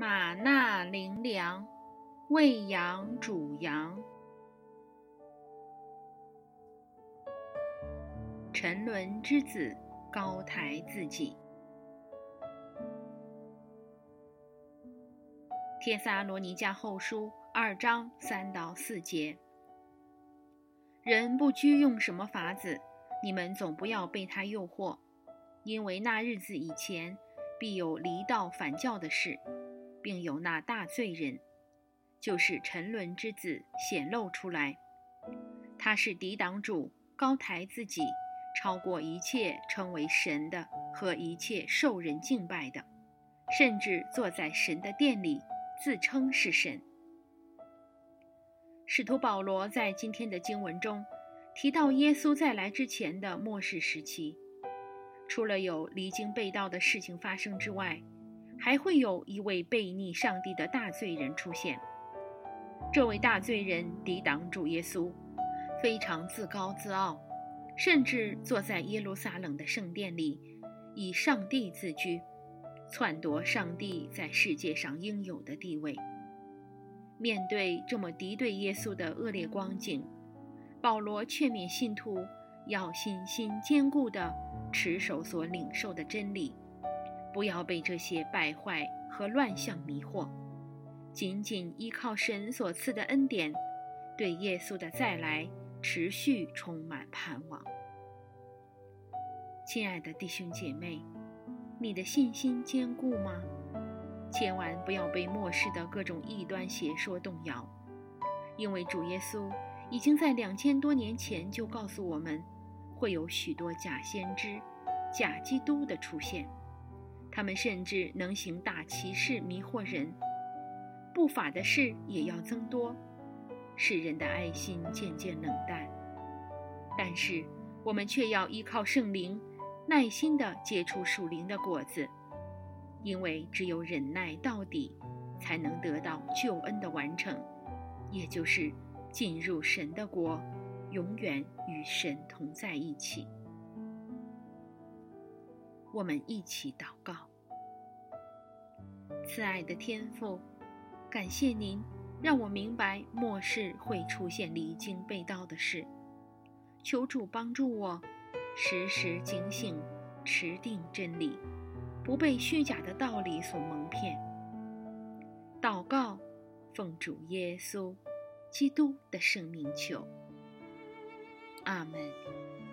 玛纳灵粮，喂养主羊。沉沦之子高抬自己。帖撒罗尼迦后书2章3到4节。人不拘用什么法子，你们总不要被他诱惑，因为那日子以前，必有离道反教的事，并有那大罪人，就是沉沦之子显露出来。他是抵挡主，高抬自己，超过一切称为神的和一切受人敬拜的，甚至坐在神的殿里，自称是神。使徒保罗在今天的经文中提到耶稣再来之前的末世时期，除了有离经背道的事情发生之外，还会有一位悖逆上帝的大罪人出现。这位大罪人抵挡主耶稣，非常自高自傲，甚至坐在耶路撒冷的圣殿里，以上帝自居，篡夺上帝在世界上应有的地位。面对这么敌对耶稣的恶劣光景，保罗劝勉信徒要信心坚固地持守所领受的真理，不要被这些败坏和乱象迷惑，仅仅依靠神所赐的恩典，对耶稣的再来持续充满盼望。亲爱的弟兄姐妹，你的信心坚固吗？千万不要被末世的各种异端邪说动摇，因为主耶稣已经在2000多年前就告诉我们，会有许多假先知、假基督的出现，他们甚至能行大奇事迷惑人，不法的事也要增多，使人的爱心渐渐冷淡。但是我们却要依靠圣灵，耐心地结出属灵的果子，因为只有忍耐到底，才能得到救恩的完成，也就是进入神的国，永远与神同在一起。我们一起祷告。慈爱的天父，感谢您让我明白末世会出现离经背道的事，求主帮助我时时警醒，持定真理，不被虚假的道理所蒙骗。祷告，奉主耶稣基督的圣名求，阿们。